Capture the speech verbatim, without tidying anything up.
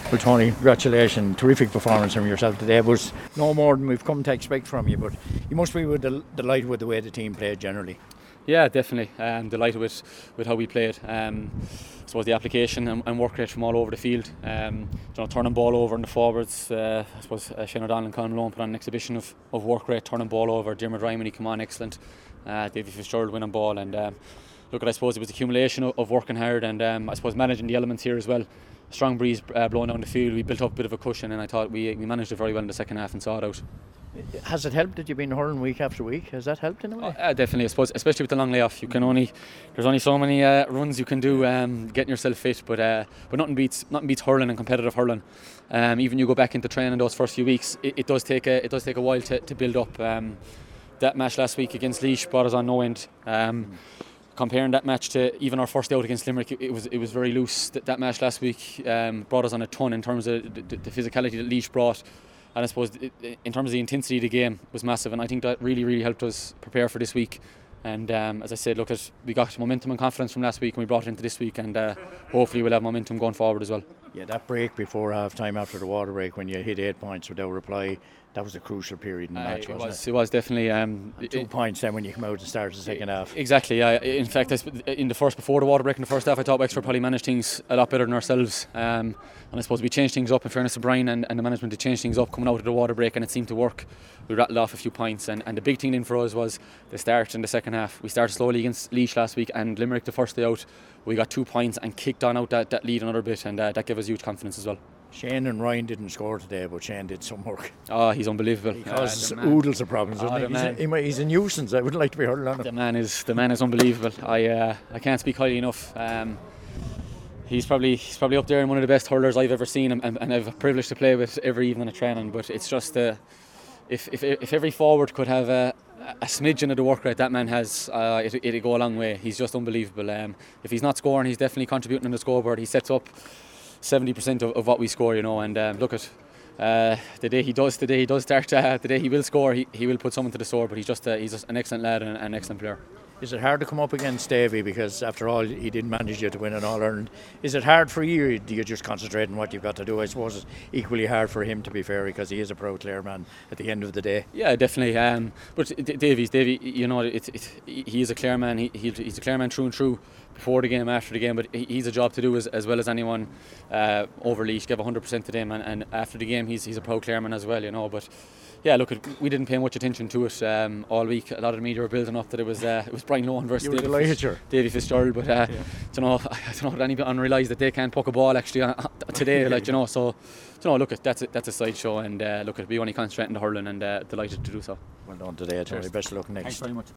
Well, Tony, congratulations. Terrific performance from yourself today. It was no more than we've come to expect from you, but you must be with del- delighted with the way the team played generally. Yeah, definitely. I'm um, delighted with, with how we played. Um, I suppose the application and, and work rate from all over the field. Um, you know, turning ball over in the forwards. Uh, I suppose uh, Shane O'Donnell and Conor Malone put on an exhibition of, of work rate, turning ball over. Dermot Ryan, when he came on, excellent. Uh, Davy Fitzgerald winning ball. And um, look, I suppose it was the accumulation of, of working hard and um, I suppose managing the elements here as well. Strong breeze uh, blowing down the field. We built up a bit of a cushion, and I thought we we managed it very well in the second half and saw it out. Has it helped that you've been hurling week after week? Has that helped in a way? Oh, uh, definitely, I suppose, especially with the long layoff. You can only there's only so many uh, runs you can do, um, getting yourself fit. But uh, but nothing beats nothing beats hurling and competitive hurling. Um, even you go back into training those first few weeks, it, it does take a it does take a while to, to build up. Um, that match last week against Laois brought us on no end. Um, mm. Comparing that match to even our first out against Limerick, it, it was it was very loose. That, that match last week um, brought us on a ton in terms of the, the, the physicality that Laois brought, and I suppose it, in terms of the intensity of the game was massive. And I think that really really helped us prepare for this week. And um, as I said, look, at we got momentum and confidence from last week, and we brought it into this week, and uh, hopefully we'll have momentum going forward as well. Yeah, that break before half time after the water break when you hit eight points without reply, that was a crucial period in the uh, match, it wasn't was, it? It was definitely. Um, two it, points then when you come out and start the second half. Exactly. Uh, in fact, in the first, before the water break in the first half, I thought Wexford probably managed things a lot better than ourselves. Um, and I suppose we changed things up, in fairness to Brian and, and the management, to change things up coming out of the water break, and it seemed to work. We rattled off a few points, and, and the big thing then for us was the start in the second half. We started slowly against Laois last week, and Limerick the first day out, we got two points and kicked on out that, that lead another bit, and uh, that gave us huge confidence as well. Shane and Ryan didn't score today, but Shane did some work. Oh, he's unbelievable. He causes uh, oodles of problems. Oh, he? He's, a, he's a nuisance. I wouldn't like to be hurling on him. The man is the man is unbelievable. I uh, I can't speak highly enough. Um, he's probably he's probably up there and one of the best hurlers I've ever seen, and, and I've a privilege to play with every evening of training. But it's just uh, if if if every forward could have a, a smidgen of the work rate that man has, uh, it, it'd go a long way. He's just unbelievable. Um, if he's not scoring, he's definitely contributing on the scoreboard. He sets up seventy percent of, of what we score, you know, and um, look at uh, the day he does, the day he does start, uh, the day he will score, he, he will put someone to the sword. But he's just uh, he's just an excellent lad and an excellent player. Is it hard to come up against Davy, because after all he did manage you to win an All-Ireland? Is it hard for you, or do you just concentrate on what you've got to do? I suppose it's equally hard for him, to be fair, because he is a proud Clare man at the end of the day. Yeah, definitely. Um, but Davy's Davy, you know, it, it, he is a Clare man. He, he, he's a Clare man through and through, before the game, after the game. But he's a job to do as, as well as anyone uh, over Laois. Give one hundred percent to them, and, and after the game, he's he's a proud Clare man as well, you know. But yeah, look, we didn't pay much attention to it um, all week. A lot of the media were building up that it was uh, it was Brian Lohan versus Davy, Fitz, Davy Fitzgerald, but uh, yeah. you know, I don't know if anyone realised that they can't puck a ball actually uh, today, like, you know. So, you know, look, that's a, that's a sideshow, and uh, look, we only concentrate on the hurling, and uh, delighted to do so. Well done today, Tony. Best of luck next. Thanks very much.